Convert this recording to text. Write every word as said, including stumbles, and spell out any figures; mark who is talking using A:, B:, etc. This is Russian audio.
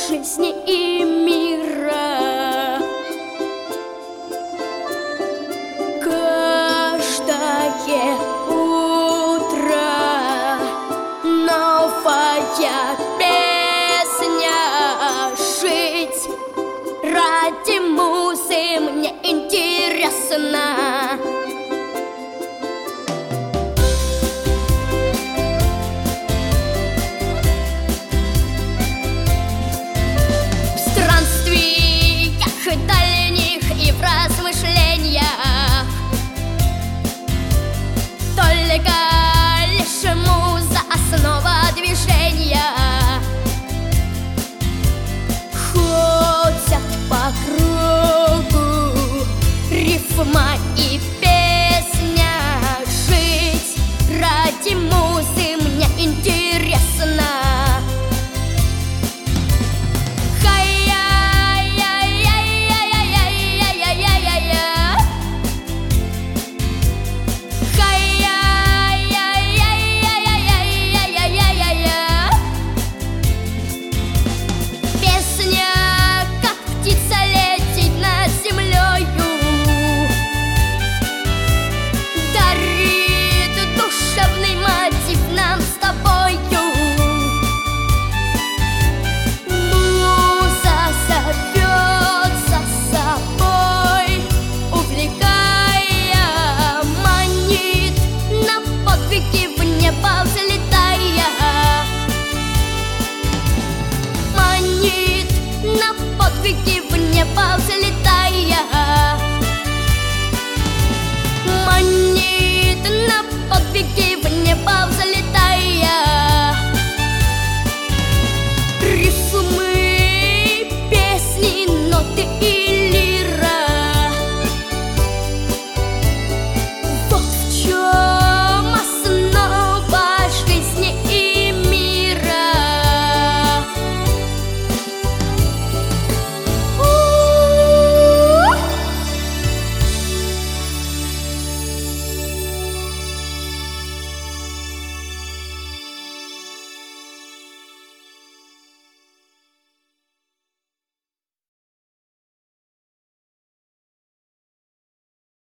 A: жизни и мира. Каждое утро новая песня. Жить ради музы мне интересно. Дальних и в размышлениях только лишь муза основа движения. Ходят по кругу рифма и песня. Жить ради музы мне интересно. Подвиги в небо взлетая, манит на подвиги в небо.